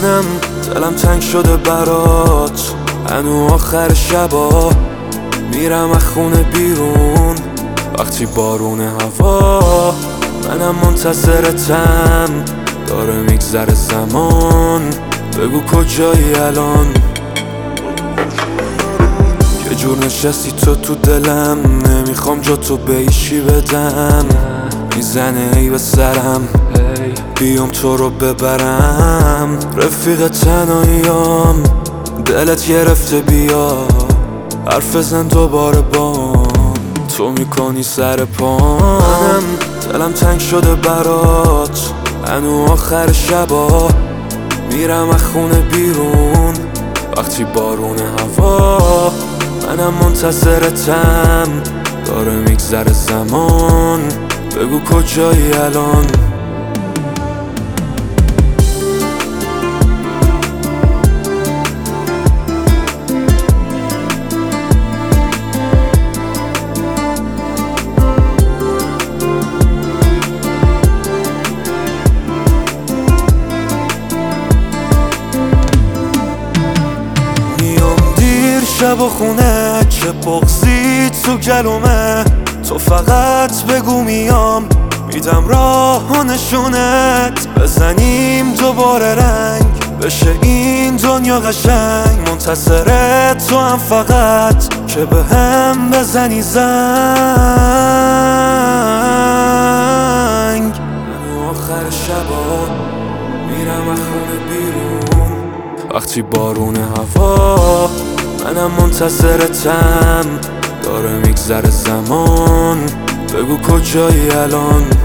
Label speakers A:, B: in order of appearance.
A: منم دلم تنگ شده برات، هنو آخر شبا میرم از خونه بیرون وقتی بارون هوا. منم منتظرتم، داره میگذره زمان، بگو کجایی الان. یه جور نشستی تو دلم، نمیخوام جا تو بیشی بدم. میزنه ای به سرم، بیام تو رو ببرم. رفیق تنهاییام، دلت گرفته بیا حرف بزن دوباره بام، تو میکنی سر پام. منم دلم تنگ شده برات، هنو آخر شبا میرم از خونه بیرون وقتی بارون هوا. منم منتظرتم، داره میگذره زمان، بگو کجایی الان. شب و خونه چه بغضی تو گلومه، تو فقط بگو میام، میدم راه و نشونت. بزنیم دوباره رنگ، بشه این دنیا قشنگ. منتظرت تو هم فقط که به هم بزنی زنگ. منو آخر شبا میرم از خونه بیرون وقتی بارون هوا. منم منتظرتم، داره میگذره زمان، بگو کجایی الان.